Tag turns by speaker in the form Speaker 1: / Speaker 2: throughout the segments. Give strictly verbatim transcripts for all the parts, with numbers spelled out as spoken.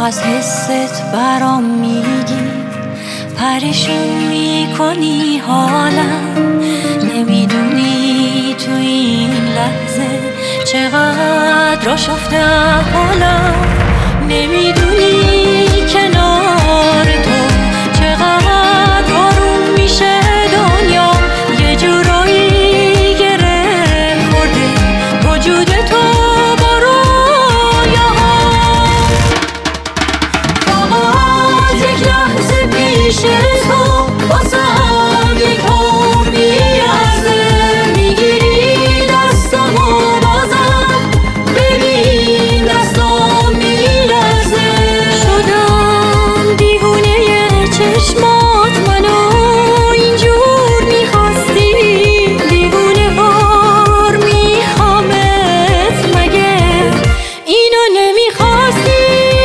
Speaker 1: از حست برام میگی، پریشون میکنی حالم. نمیدونی تو این لحظه چقدر آشفته حالم. نمیدونی کنار تو چقدر آروم میشه دنیا. یه جورایی گره خورده وجود تو با رویاها. فقط یک لحظه پیش تو واسم یک عمر میارزه. میگیری دستم و بازم ببین دستم میلرزه. شدم دیوونه چشمات، منو اینجور میخواستی. دیوونه وار میخوامت، مگه اینو نمیخواستی؟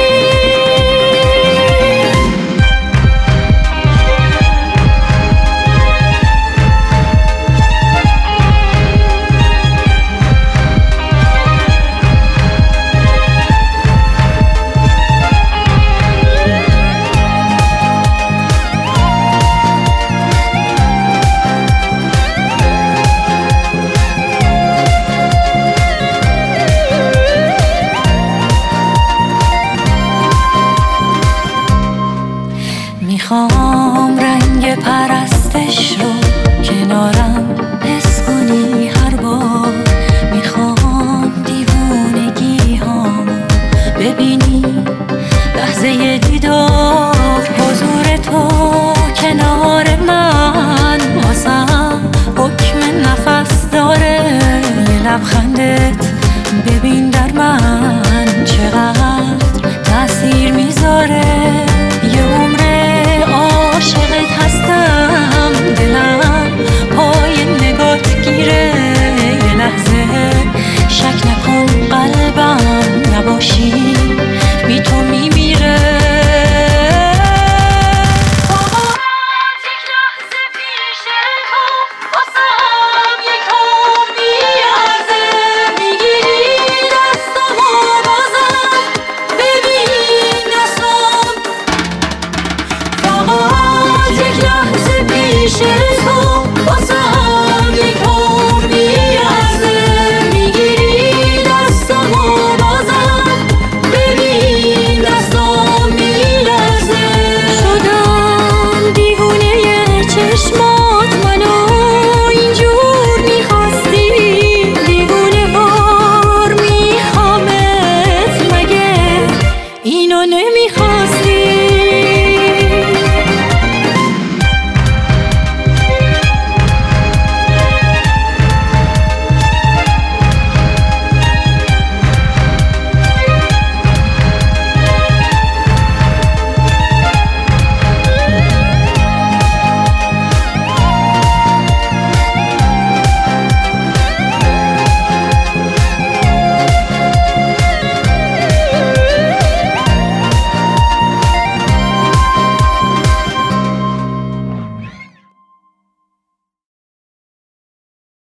Speaker 1: میخوام رنگ پرستش رو کنارم حس کنی هر بار. میخوام دیوونگی هامو ببینی لحظه دیدار. حضور تو کنار من واسم حکم نفس داره. یه لبخندت ببین در من چقدر تأثیر میذاره.